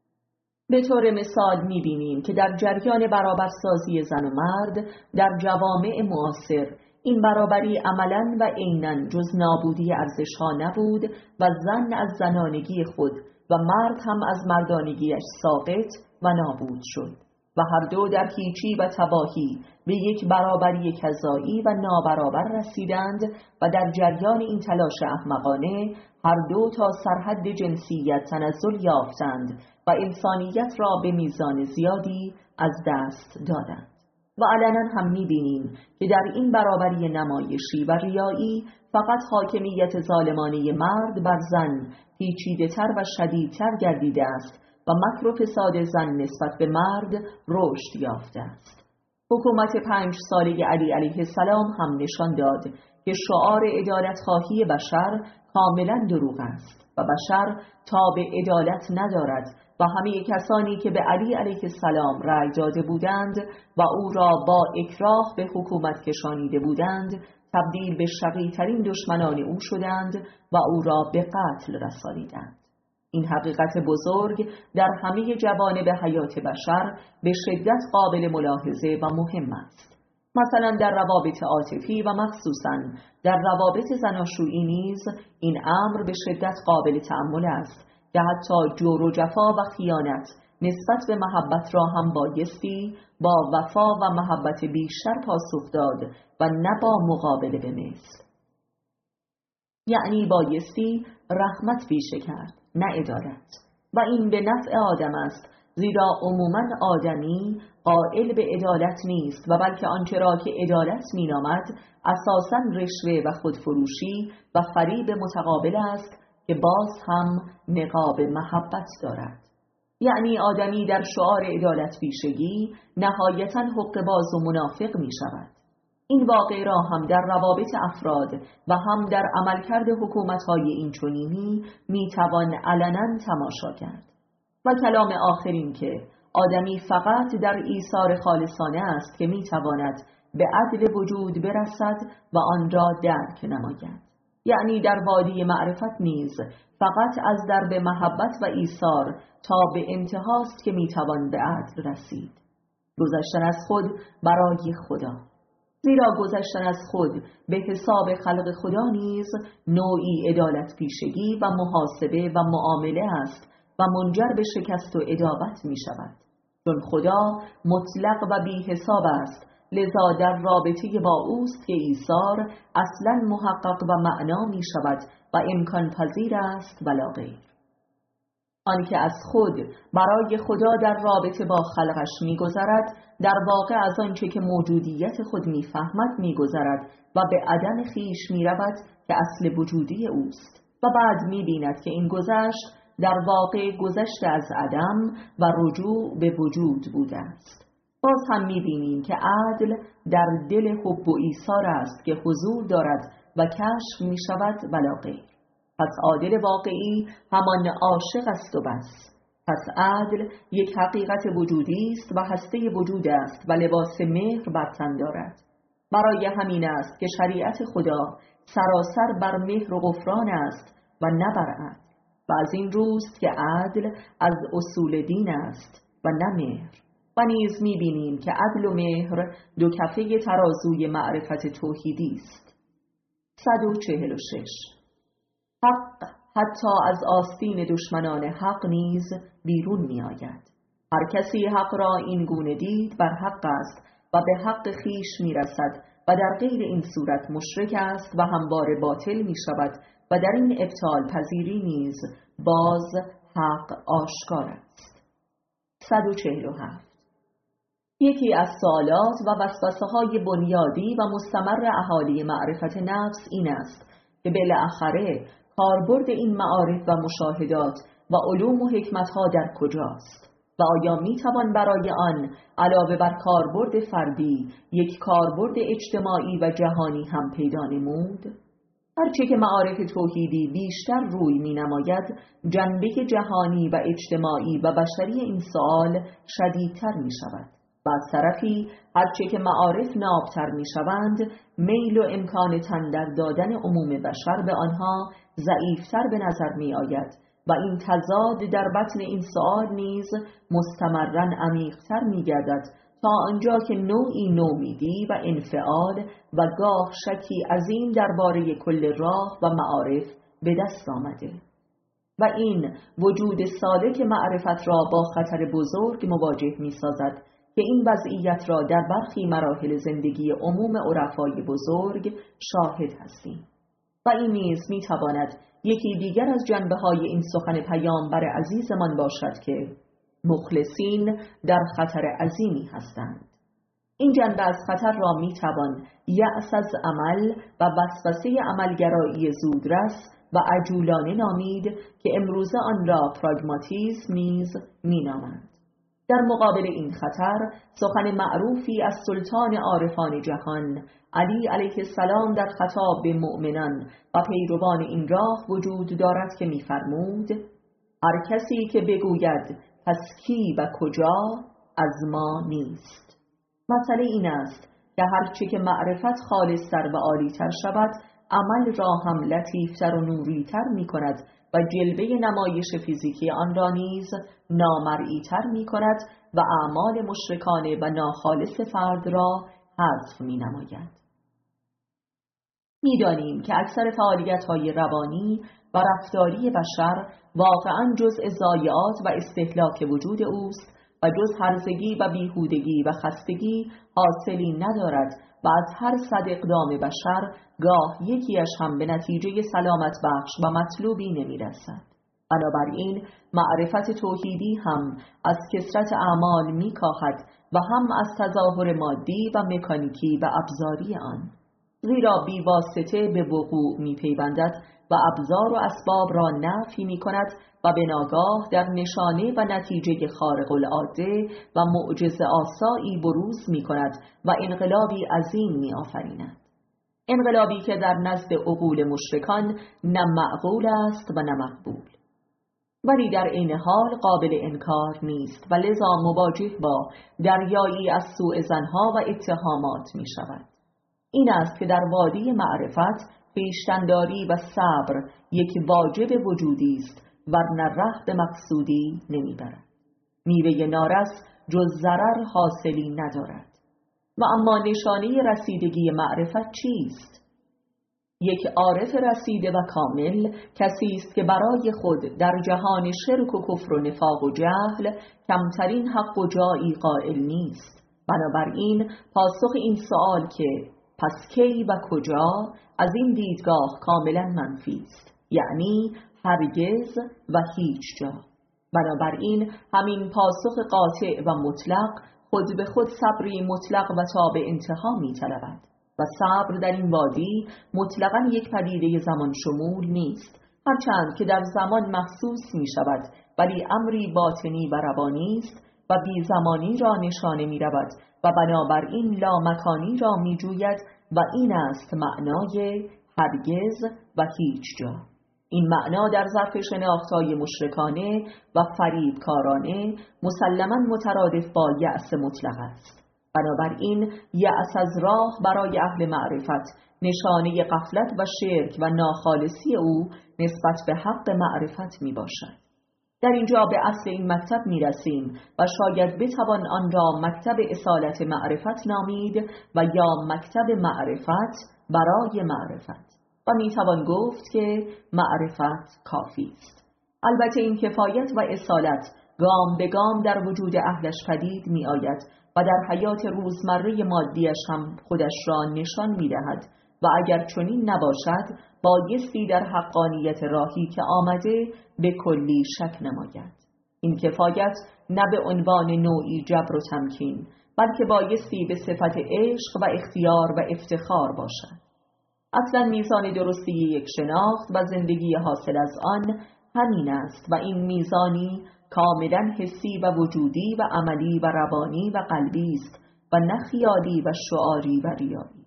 به طور مثال می‌بینیم که در جریان برابرسازی زن و مرد در جوامع معاصر این برابری عملاً و عیناً جز نابودی ارزش‌ها نبود و زن از زنانگی خود و مرد هم از مردانگیش ساقط و نابود شد و هر دو در هیچی و تباهی به یک برابری کذایی و نابرابر رسیدند و در جریان این تلاش احمقانه هر دو تا سرحد جنسیت تنزل یافتند و انسانیت را به میزان زیادی از دست دادند. و علنا هم می‌بینیم که در این برابری نمایشی و ریایی فقط حاکمیت ظالمانه مرد بر زن پیچیده‌تر و شدیدتر گردیده است و مکر و فساد زن نسبت به مرد رشد یافته است. حکومت 5 ساله علی علیه السلام هم نشان داد که شعار عدالت خواهی بشر کاملا دروغ است و بشر تاب عدالت ندارد و همه کسانی که به علی علیه السلام رأی داده بودند و او را با اکراه به حکومت کشانیده بودند تبدیل به شقی‌ترین دشمنان او شدند و او را به قتل رسانیدند. این حقیقت بزرگ در همه جوانب حیات بشر به شدت قابل ملاحظه و مهم است. مثلا در روابط عاطفی و مخصوصاً در روابط زناشویی نیز این امر به شدت قابل تأمل است که حتی جور و جفا و خیانت نسبت به محبت را هم بایستی با وفا و محبت بیشتر پاسخ داد و نه با مقابله به مثل. یعنی بایستی رحمت پیشه کرد نه عدالت و این به نفع آدم است، زیرا عموماً آدمی قائل به عدالت نیست و بلکه آنچه را که عدالت مینامد اساساً رشوه و خودفروشی و فریب متقابل است که باز هم نقاب محبت دارد. یعنی آدمی در شعار عدالت پیشگی نهایتاً حقه‌باز و منافق می شود. این واقع را هم در روابط افراد و هم در عملکرد حکومت‌های اینچنینی میتوان علنا تماشا کرد. و کلام آخر این که آدمی فقط در ایثار خالصانه است که میتواند به عدل وجود برسد و آن را درک نماید. یعنی در وادی معرفت نیز فقط از درب محبت و ایثار تا به انتهاست که میتوان به عدل رسید. گذشتن از خود برای خدا. زیرا گذشتن از خود به حساب خلق خدا نیز نوعی عدالت پیشگی و محاسبه و معامله است و منجر به شکست و عداوت می شود. چون خدا مطلق و بی حساب است، لذا در رابطه با اوست که ایثار اصلا محقق و معنا می شود و امکان پذیر است ولا غیر. آنکه از خود برای خدا در رابطه با خلقش می‌گذرد در واقع از آنچه که موجودیت خود می‌فهمد می‌گذرد و به عدم خویش می‌رود که اصل وجودی اوست و بعد می‌بیند که این گذشت در واقع گذشته از عدم و رجوع به وجود بوده است. باز هم می‌بینیم که عدل در دل حب و ایثار است که حضور دارد و کشف می‌شود ولا غیر. پس عادل واقعی همان عاشق است و بس. پس عدل یک حقیقت وجودی است و هسته وجود است و لباس مهر بر تن دارد. برای همین است که شریعت خدا سراسر بر مهر و غفران است و نه بر عدل، و از این روست که عدل از اصول دین است و نه مهر. و نیز می‌بینیم که عدل و مهر دو کفه ترازوی معرفت توحیدی است. 146. حق حتی از آستین دشمنان حق نیز بیرون می‌آید. هر کسی حق را این گونه دید بر حق است و به حق خیش می‌رسد و در غیر این صورت مشرک است و همواره باطل می‌شود و در این ابطال پذیری نیز باز حق آشکار است. 147. یکی از سوالات و وسوسه‌های بنیادی و مستمر اهالی معرفت نفس این است که بالاخره کاربرد این معارف و مشاهدات و علوم و حکمت‌ها در کجاست و آیا می‌توان برای آن علاوه بر کاربرد فردی یک کاربرد اجتماعی و جهانی هم پیدا نمود؟ هرچه که معارف توحیدی بیشتر روی می‌نماید، جنبه جهانی و اجتماعی و بشری این سوال شدیدتر می‌شود. و از طرفی هرچه که معارف نابتر می‌شوند، میل و امکان تن در دادن عموم بشر به آنها ضعیفتر به نظر می‌آید و این تضاد در بطن این سؤال نیز مستمراً عمیق‌تر می‌گردد تا آنجا که نوعی نومیدی و انفعال و گاه شکی عظیم درباره کل راه و معارف به دست آمده و این وجود سالک معرفت را با خطر بزرگ مواجه می‌سازد که این وضعیت را در برخی مراحل زندگی عموم عرفای بزرگ شاهد هستیم. و این نیز می‌تواند یکی دیگر از جنبه‌های این سخن پیامبر عزیزمان باشد که مخلصین در خطر عظیمی هستند. این جنبه از خطر را می‌توان یأس از عمل و وسوسه عملگرایی زودرس و عجولانه نامید که امروزه آن را پراگماتیسم نیز می‌نامند. در مقابل این خطر سخن معروفی از سلطان عارفان جهان علی علیه السلام در خطاب به مؤمنان و پیروان این راه وجود دارد که می‌فرمود: هر کسی که بگوید پس کی و کجا از ما نیست. مسئله این است که هرچه که معرفت خالص‌تر و عالی‌تر شود، عمل را هم لطیف‌تر و نوری‌تر می‌کند و جلوه نمایش فیزیکی آن را نیز نامرئی‌تر می‌کند و اعمال مشرکانه و ناخالص فرد را حذف می‌نماید. می‌دانیم که اکثر فعالیت‌های روانی و رفتاری بشر واقعاً جزء ضایعات و استهلاک وجود اوست و جز هرزگی و بیهودگی و خستگی حاصلی ندارد و از هر صد اقدام بشر گاه یکیش هم به نتیجه سلامت بخش و مطلوبی نمی‌رسد. بنابراین معرفت توحیدی هم از کثرت اعمال می‌کاهد و هم از تظاهر مادی و مکانیکی و ابزاری آن، زیرا بی واسطه به وقوع می‌پیوندد و ابزار و اسباب را نفی می‌کند و به ناگاه در نشانه و نتیجه خارق العاده و معجزه آسایی بروز می‌کند و انقلابی عظیم می‌آفریند. انقلابی که در نزد عقول مشرکان نه معقول است و نه مقبول، ولی در عین حال قابل انکار نیست و لذا مواجه با دریایی از سوء ظن‌ها و اتهامات می‌شود. این است که در وادی معرفت خویشتن‌داری و صبر یک واجب وجودی است، ورنه ره به مقصودی نمیبرد. میوه نارس جز ضرر حاصلی ندارد. و اما نشانه رسیدگی معرفت چیست؟ یک عارف رسیده و کامل کسی است که برای خود در جهان شرک و کفر و نفاق و جهل کمترین حق و جایی قائل نیست. بنابراین پاسخ این سوال که پس کی و کجا از این دیدگاه کاملا منفی است، یعنی هرگز و هیچ جا. بنابراین همین پاسخ قاطع و مطلق خود به خود صبری مطلق و تا به انتها می طلبد و صبر در این وادی مطلقاً یک پدیده زمان شمول نیست، هرچند که در زمان محسوس می شود، ولی امری باطنی و روانی است و بی زمانی را نشانه می رود و بنابراین لامکانی را می جوید و این است معنای هرگز و هیچ جا. این معنا در ظرف شناختای مشرکانه و فریبکارانه مسلماً مترادف با یأس مطلق است. بنابراین یأس از راه برای اهل معرفت نشانه غفلت و شرک و ناخالصی او نسبت به حق معرفت می باشد. در اینجا به اصل این مکتب می رسیم و شاید بتوان آن را مکتب اصالت معرفت نامید و یا مکتب معرفت برای معرفت و می توان گفت که معرفت کافی است. البته این کفایت و اصالت گام به گام در وجود اهلش پدید می آید و در حیات روزمره مادیش هم خودش را نشان می دهد و اگر چنین نباشد بایستی در حقانیت راهی که آمده به کلی شک نماید. این کفایت نه به عنوان نوعی جبر و تمکین بلکه بایستی به صفت عشق و اختیار و افتخار باشد. اصلا میزان درستی یک شناخت و زندگی حاصل از آن همین است و این میزانی کاملا حسی و وجودی و عملی و روانی و قلبی است و نه خیالی و شعاری و ریایی.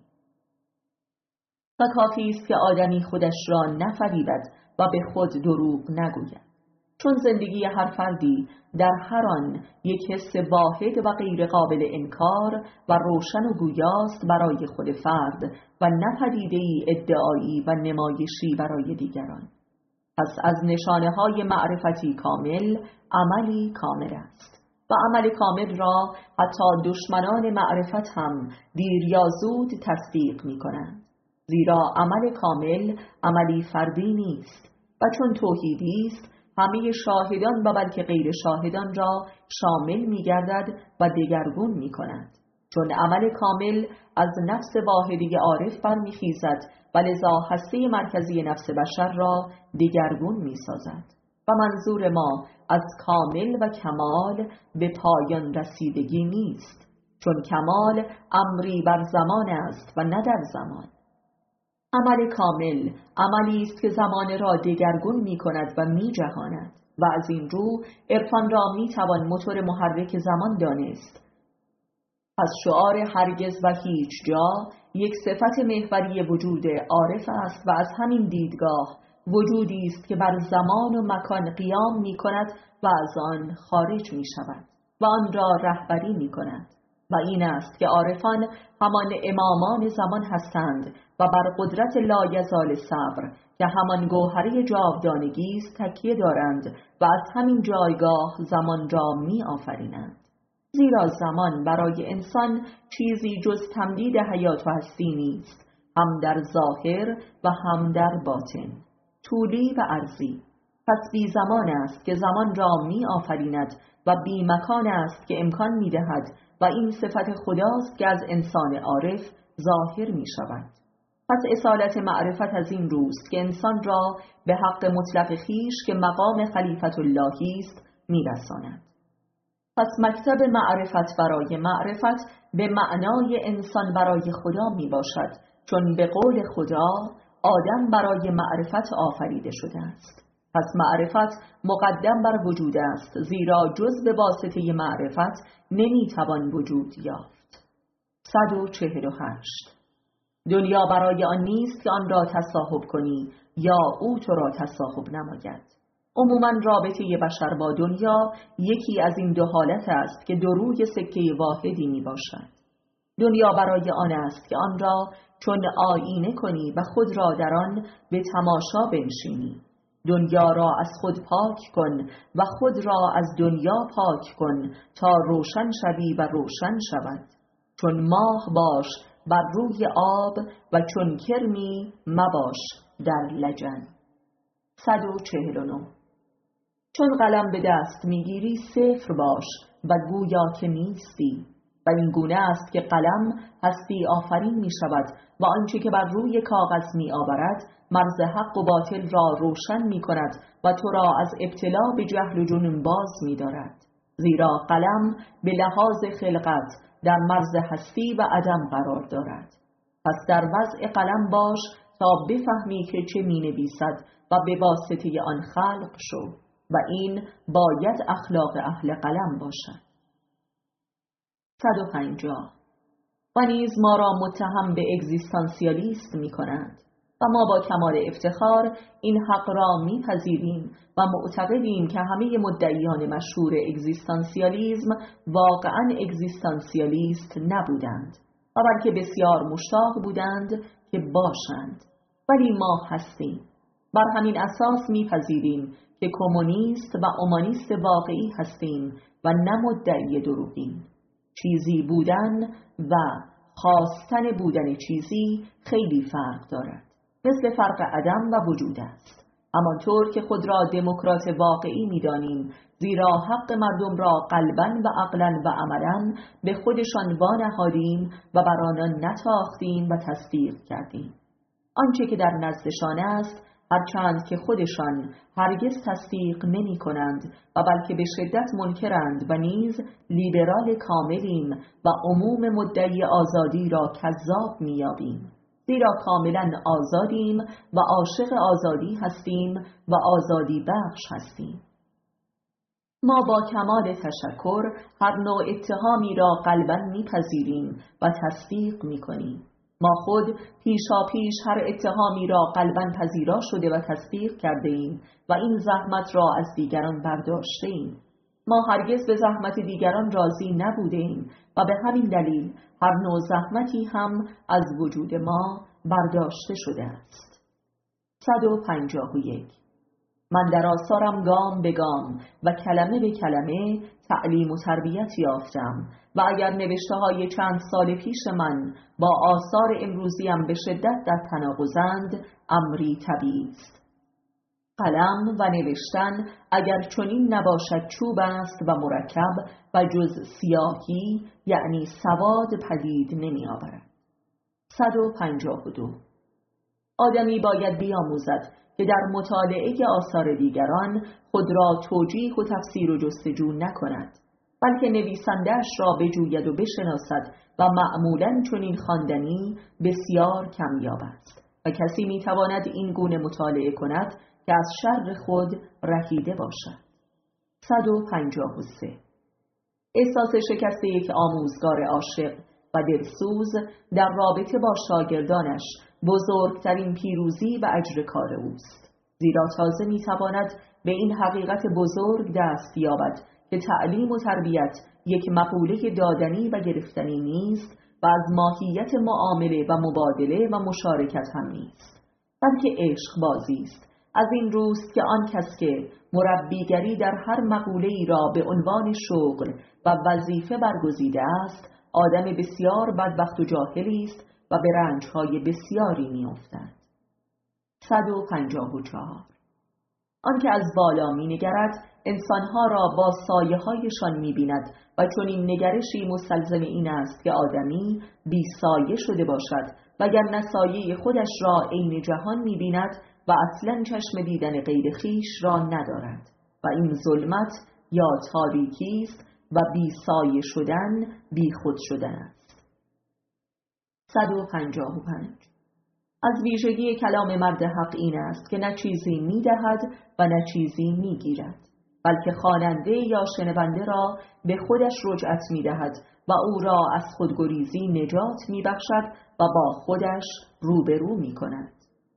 و کافی است که آدمی خودش را نفریبد و به خود دروغ نگوید، چون زندگی هر فردی در هر آن یک حس واحد و غیر قابل انکار و روشن و گویاست برای خود فرد و نه پدیده‌ای ادعایی و نمایشی برای دیگران. پس از نشانه‌های معرفتی کامل عملی کامل است و عمل کامل را حتی دشمنان معرفت هم دیر یا زود تصدیق می‌کنند، زیرا عمل کامل عملی فردی نیست و چون توحیدی است همه شاهدان و بلکه غیر شاهدان را شامل می‌گردد و دگرگون می‌کند، چون عمل کامل از نفس واحدی عارف برمیخیزد و لذا هسته مرکزی نفس بشر را دگرگون می‌سازد و منظور ما از کامل و کمال به پایان رسیدگی نیست، چون کمال امری بر زمان است و نه در زمان. عمل کامل عملی است که زمان را دگرگون می‌کند و می‌جهاند و از این رو عرفان را می‌توان موتور محرک زمان دانست. از شعار هرگز و هیچ جا یک صفت محوری وجود عارف است و از همین دیدگاه وجودی است که بر زمان و مکان قیام می‌کند و از آن خارج می‌شود و آن را رهبری می‌کند و این است که عارفان همان امامان زمان هستند و بر قدرت لایزال صبر که همان گوهره جاودانگی است تکیه دارند و از همین جایگاه زمان را می‌آفرینند. زیرا زمان برای انسان چیزی جز تمدید حیات و هستی نیست، هم در ظاهر و هم در باطن، طولی و عرضی. پس بی زمان است که زمان را می آفریند و بی مکان است که امکان می دهد و این صفت خداست که از انسان عارف ظاهر می شود. پس اصالت معرفت از این روست که انسان را به حق مطلق خیش که مقام خلیفت اللهی است می رساند. پس مکتب معرفت برای معرفت به معنای انسان برای خدا می باشد، چون به قول خدا آدم برای معرفت آفریده شده است. پس معرفت مقدم بر وجود است، زیرا جز به واسطه معرفت نمی توان وجود یافت. 148. دنیا برای آن نیست که آن را تصاحب کنی یا او تو را تصاحب نماید. عموماً رابطه بشر با دنیا یکی از این دو حالت است که دو روی سکه واحدی می باشد. دنیا برای آن است که آن را چون آیینه کنی و خود را در آن به تماشا بنشینی. دنیا را از خود پاک کن و خود را از دنیا پاک کن تا روشن شوی و روشن شود. چون ماه باش بر روی آب و چون کرمی مباش در لجن. 149. چون قلم به دست میگیری صفر باش و گویا که نیستی و این گونه است که قلم هستی آفرین می شود و آنچه که بر روی کاغذ می آورد مرز حق و باطل را روشن می کند و تو را از ابتلا به جهل و جنون باز می دارد، زیرا قلم به لحاظ خلقت در مرز هستی و عدم قرار دارد. پس در وضع قلم باش تا بفهمی که چه می نویسد و به واسطه آن خلق شو و این باید اخلاق اهل قلم باشد. 150. و نیز ما را متهم به اگزیستانسیالیست می کنند. و ما با کمال افتخار این حق را میپذیریم و معتقدیم که همه مدعیان مشهور اگزیستانسیالیسم واقعاً اگزیستانسیالیست نبودند و بلکه بسیار مشتاق بودند که باشند، ولی ما هستیم. بر همین اساس میپذیریم که کمونیست و اومانیست واقعی هستیم و نه مدعی دروغین. چیزی بودن و خواستن بودن چیزی خیلی فرق دارد، مثل فرق عدم و وجود است. همانطور که خود را دموکرات واقعی می‌دانیم، زیرا حق مردم را قلباً و عقلاً و عملاً به خودشان وانهادیم و بر آنان نتاختیم و تصدیق کردیم. آنچه که در نزدشان است، هرچند که خودشان هرگز تصدیق نمی کنند و بلکه به شدت منکرند و نیز لیبرال کاملیم و عموم مدعی آزادی را کذاب می یابیم، زیرا کاملا آزادیم و عاشق آزادی هستیم و آزادی بخش هستیم. ما با کمال تشکر هر نوع اتهامی را قلباً میپذیریم و تصدیق میکنیم. ما خود پیشاپیش هر اتهامی را قلباً پذیرا شده و تصدیق کرده ایم و این زحمت را از دیگران برداشته ایم. ما هرگز به زحمت دیگران راضی نبوده ایم و به همین دلیل هر نوع زحمتی هم از وجود ما برداشته شده است. 151. من در آثارم گام به گام و کلمه به کلمه تعلیم و تربیت یافتم و اگر نوشته‌های چند سال پیش من با آثار امروزیم به شدت در تناقضند، امری طبیعی است. قلم و نوشتن اگر چنین نباشد چوب است و مرکب و جز سیاهی یعنی سواد پدید نمی آورد. 152. آدمی باید بیاموزد که در مطالعه آثار دیگران خود را توجیه و تفسیر و جستجو نکند، بلکه نویسنده‌اش را بجوید و بشناسد و معمولاً چنین خواندنی بسیار کمیاب است و کسی میتواند این گونه مطالعه کند که از شر خود رهیده باشد. 153. احساس شکست یک آموزگار عاشق و دلسوز در رابطه با شاگردانش بزرگترین پیروزی و اجر کار اوست، زیرا تازه میتواند به این حقیقت بزرگ دست یابد که تعلیم و تربیت یک مقوله دادنی و گرفتنی نیست و از ماهیت معامله و مبادله و مشارکت هم نیست، بلکه عشق بازی است. از این روست که آن کس که مربیگری در هر مقوله‌ای را به عنوان شغل و وظیفه برگزیده است، آدم بسیار بدبخت و جاهلی است و به رنج‌های بسیاری می‌افتد. 154. آن که از بالا می‌نگرد انسان‌ها را با سایه‌هایشان می‌بیند و چون این نگرشی مستلزم این است که آدمی بی سایه شده باشد وگرنه سایه خودش را عین جهان می‌بیند و اصلاً چشم دیدن غیر خویش را ندارد و این ظلمت یا تاریکی است و بی سایه شدن بی خود شدن است. 155. از ویژگی کلام مرد حق این است که نه چیزی می‌دهد و نه چیزی می‌گیرد، بلکه خواننده یا شنونده را به خودش رجعت می‌دهد و او را از خودگریزی نجات می‌بخشد و با خودش روبرو می‌کند.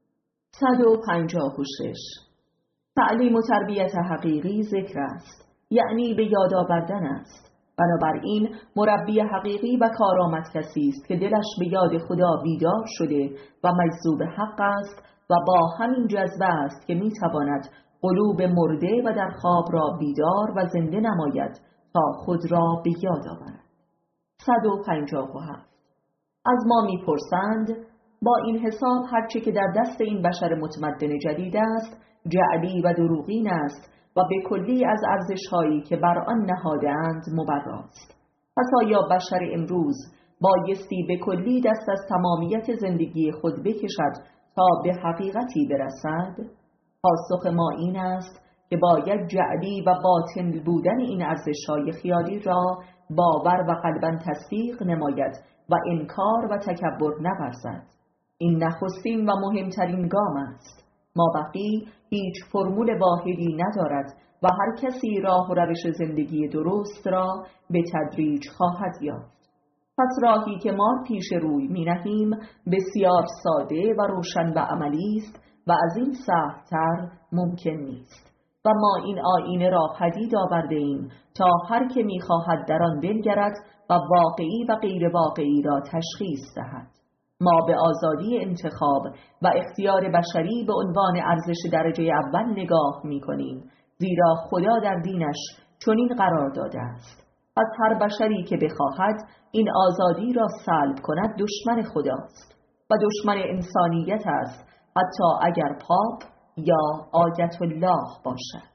156. تعلیم و تربیت حقیقی ذکر است، یعنی به یاد آوردن است. بنابراین مربی حقیقی و کارآمد کسی است که دلش به یاد خدا بیدار شده و مجذوب حق است و با همین جذبه است که میتواند قلوب مرده و در خواب را بیدار و زنده نماید تا خود را به یاد آورد. 157. از ما میپرسند با این حساب هرچه که در دست این بشر متمدن جدید است جعلی و دروغین است و به کلی از ارزش‌هایی که بر آن نهاده‌اند مبراست. پس آیا بشر امروز بایستی به کلی دست از تمامیت زندگی خود بکشد تا به حقیقتی برسد؟ پاسخ ما این است که باید جعلی و باطل بودن این ارزش‌های خیالی را باور و قلباً تصدیق نماید و انکار و تکبر نورزد. این نخستین و مهمترین گام است. مابقی هیچ فرمول واحدی ندارد و هر کسی راه و روش زندگی درست را به تدریج خواهد یافت. پس راهی که ما پیش روی می نهیم بسیار ساده و روشن و عملی است و از این سخت‌تر ممکن نیست و ما این آیین را پدید آورده ایم تا هر که می خواهد در آن بنگرد و واقعی و غیر واقعی را تشخیص دهد. ما به آزادی انتخاب و اختیار بشری به عنوان ارزش درجه اول نگاه می کنیم، زیرا خدا در دینش چنین قرار داده است. پس هر بشری که بخواهد این آزادی را سلب کند دشمن خداست و دشمن انسانیت است، حتی اگر پاپ یا آیت الله باشد.